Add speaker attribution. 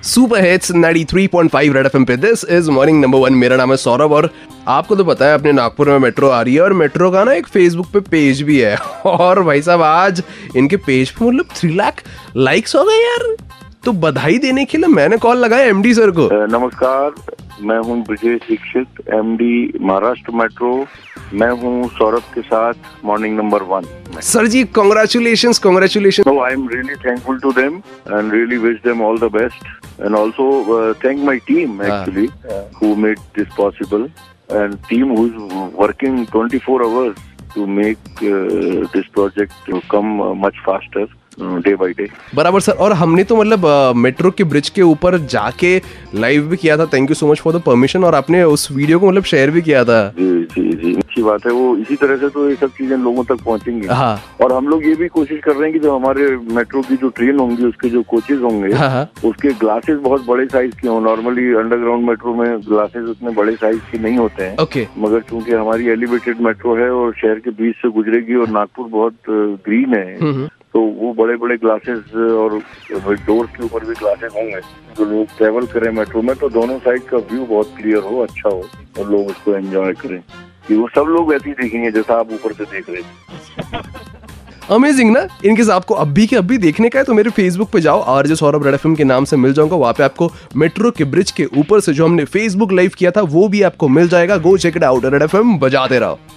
Speaker 1: Super hits 93.5 red FM पे this is morning number 1। मेरा नाम है सौरभ और आपको तो पता है अपने नागपुर में मेट्रो आ रही है और मेट्रो का ना एक फेसबुक पे पेज भी है। और भाई साहब आज इनके पेज पे मतलब 3 लाख लाइक्स हो गए यार। तो बधाई देने के लिए मैंने कॉल लगाया एमडी सर को।
Speaker 2: नमस्कार, मैं हूं ब्रजेश दीक्षित, एमडी महाराष्ट्र मेट्रो। मैं हूं सौरभ के साथ morning number 1।
Speaker 1: Sir ji congratulations.
Speaker 2: So I'm really thankful to them and really wish them all the best, and also thank my team actually who made this possible, and team who's working 24 hours to make this project to come much faster day by day.
Speaker 1: बराबर sir. और हमने तो मतलब metro के bridge के ऊपर जाके live भी किया था। Thank you so much for the permission. और आपने उस वीडियो को मतलब शेयर भी किया था।
Speaker 2: जी अच्छी बात है। वो इसी तरह से तो ये सब चीजें लोगों तक पहुंचेंगी।
Speaker 1: हाँ।
Speaker 2: और हम लोग ये भी कोशिश कर रहे हैं कि जो हमारे मेट्रो की जो ट्रेन होंगी उसके जो कोचेज होंगे उसके ग्लासेस बहुत बड़े साइज के हों। नॉर्मली अंडरग्राउंड मेट्रो में ग्लासेस उतने बड़े साइज के नहीं होते हैं।
Speaker 1: ओके।
Speaker 2: मगर चूंकि हमारी एलिवेटेड मेट्रो है और शहर के बीच से गुजरेगी और नागपुर बहुत ग्रीन है, तो वो बड़े बड़े ग्लासेस और डोर्स के ऊपर भी ग्लासेस होंगे। जो लोग ट्रेवल करें मेट्रो में तो दोनों साइड का व्यू बहुत क्लियर हो, अच्छा हो और लोग उसको एंजॉय करें। कि वो सब लोग वैसे ही देखेंगे जैसा आप ऊपर से देख रहे हैं।
Speaker 1: अमेजिंग ना। इनकेस आपको अभी के अभी देखने का है तो मेरे फेसबुक पे जाओ, आरजे सौरभ रेड एफएम के नाम से मिल जाऊंगा। वहां पे आपको मेट्रो के ब्रिज के ऊपर से जो हमने फेसबुक लाइव किया था वो भी आपको मिल जाएगा। Go check it out. Red FM बजाते रहो।